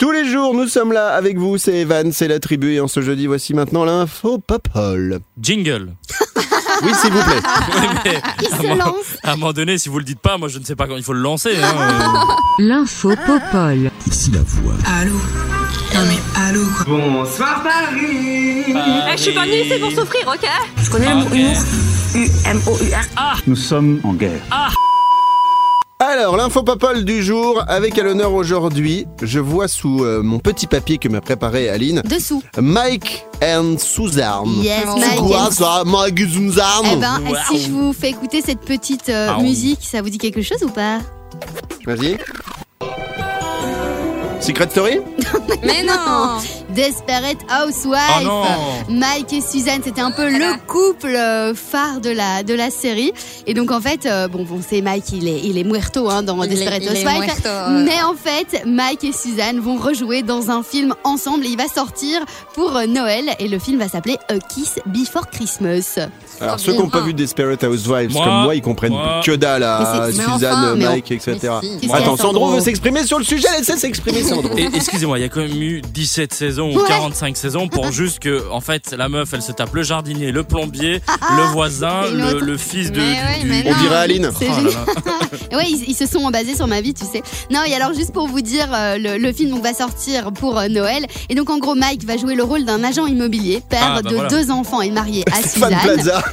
Tous les jours, nous sommes là avec vous, c'est Evan, c'est la tribu et en ce jeudi, voici maintenant l'info Popol. Jingle. Oui, s'il vous plaît. Oui, mais Il se lance. à un moment donné, si vous le dites pas, moi je ne sais pas quand il faut le lancer. Hein. L'info Popol. Ici la voix. Allô? Non mais allô quoi. Bonsoir Paris. Je suis pas venue ici pour souffrir, ok? Je connais le mot humour. U-M-O-U-R. Nous sommes en guerre. Alors, l'info Popol du jour, avec à l'honneur aujourd'hui, je vois sous mon petit papier que m'a préparé Aline, Dessous. Mike and Suzanne. Yes, C'est Mike quoi and- ça, Mike et Suzanne? Eh ben, si je vous fais écouter cette petite musique, ça vous dit quelque chose ou pas? Vas-y. Secret Story? Mais non! Desperate Housewives. Oh non. Mike et Suzanne, c'était un peu le couple phare de la série. Et donc en fait, bon, c'est Mike, il est muerto dans Desperate Housewives. Mais en fait, Mike et Suzanne vont rejouer dans un film ensemble et il va sortir pour Noël et le film va s'appeler A Kiss Before Christmas. Alors, ceux qui n'ont pas vu Desperate Housewives Moi, comme moi, ils comprennent que dalle à Mais Suzanne, enfin, Mike, etc. Qu'est-ce qu'il y Attends, a, Sandro veut s'exprimer sur le sujet, laissez s'exprimer Sandro. Et excusez-moi, il y a quand même eu 17 saisons ou 45 saisons pour juste que, en fait, la meuf, elle se tape le jardinier, le plombier, le voisin, Et l'autre. le fils de. Mais oui, mais On dirait Aline. C'est Oh là génial. là. Ouais, ils se sont basés sur ma vie, tu sais. Non, et alors juste pour vous dire, le film donc, va sortir pour Noël. Et donc en gros, Mike va jouer le rôle d'un agent immobilier, père Ah, bah de voilà. 2 enfants et marié à Stéphane Suzanne. Plaza.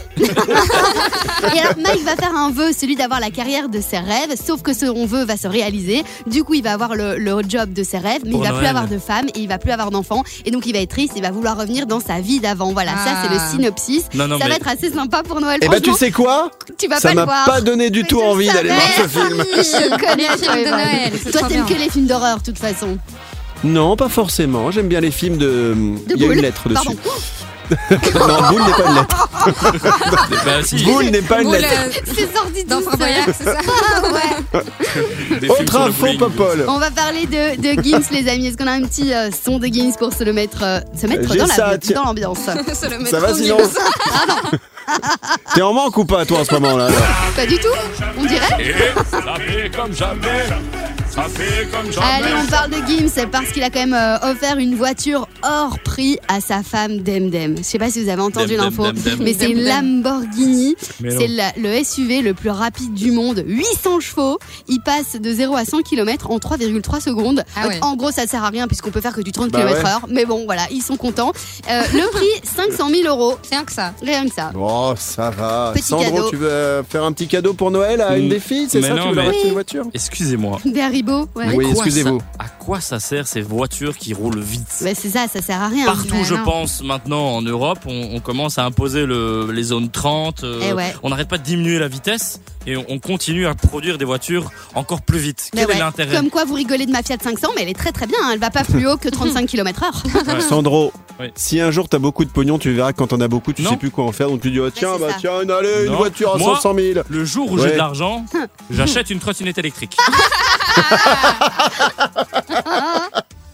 Et alors Mike va faire un vœu, celui d'avoir la carrière de ses rêves, sauf que son vœu va se réaliser. Du coup, il va avoir le job de ses rêves, mais Pour il va plus Noël. avoir de femme et il va plus avoir d'enfants. Et donc il va être triste, il va vouloir revenir dans sa vie d'avant. Voilà, ça c'est le synopsis. Non, non, Ça mais- va être assez sympa pour Noël. Eh ben, tu Franchement, sais quoi? tu vas Ça pas le m'a voir. pas donné du Mais tout je envie d'aller voir ce savais. film. Je connais Les films de Evan. Noël, c'est Toi, trop t'aimes bien. que les films d'horreur, de toute façon. Non, pas forcément. J'aime bien les films de. Il y a Boule. une lettre dessus. Pardon. Non, Boule n'est pas une lettre. Bah, si. Boule n'est pas une Boule, lettre. C'est sorti dans tout Fort seul. Boyard, c'est ça? Ouais. Des films Autre sur le info bowling. Popol. On va parler de Gims, les amis. Est-ce qu'on a un petit son de Gims pour se mettre J'ai dans ça, tiens. dans l'ambiance? Se le mettre Ça va au sinon? milieu. T'es en manque ou pas, toi, en ce moment-là? alors Pas du tout, on dirait. Ça fait comme jamais. Ça fait comme jamais. Allez, on parle de Gims parce qu'il a quand même offert une voiture hors prix à sa femme Demdem. Je sais pas si vous avez entendu Dem, dem, l'info, dem, dem. mais c'est une Dem, dem. Lamborghini. Mais non. C'est le SUV le plus rapide du monde, 800 chevaux. Il passe de 0 à 100 km en 3,3 secondes. Ah Donc, ouais. en gros, ça sert à rien puisqu'on peut faire que du 30 Bah km/h. Mais bon, voilà, ils sont contents. Le prix, 500 000 €. Rien que ça. Rien que ça. Oh, ça va. Petit Sandro, cadeau. tu veux faire un petit cadeau pour Noël à une des filles? C'est Mais ça? non, Tu veux leur mais- acheter une voiture? Excusez-moi. Des Haribo, ouais. Oui, Quoi excusez-vous. À quoi ça sert ces voitures qui roulent vite? Bah, c'est ça sert à rien. Partout, Bah, je non. pense, maintenant en Europe, on commence à imposer les zones 30. Eh ouais. On n'arrête pas de diminuer la vitesse et on continue à produire des voitures encore plus vite. Mais Quel est ouais. l'intérêt? Comme quoi vous rigolez de ma Fiat 500, mais elle est très très bien. Hein. Elle va pas plus haut que 35 km/h. Sandro, Oui. si un jour t'as beaucoup de pognon, tu verras que quand t'en as beaucoup, tu Non. sais plus quoi en faire. Donc tu dis, oh, tiens, c'est bah ça. tiens, allez, une Non. voiture à Moi, 500 000. Le jour où Ouais. j'ai de l'argent, j'achète une trottinette électrique.